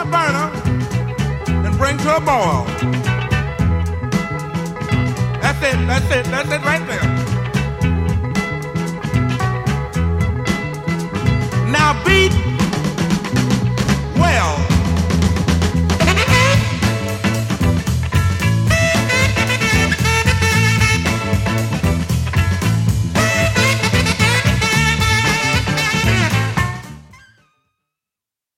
burner and bring to a boil. That's it right there. Now beat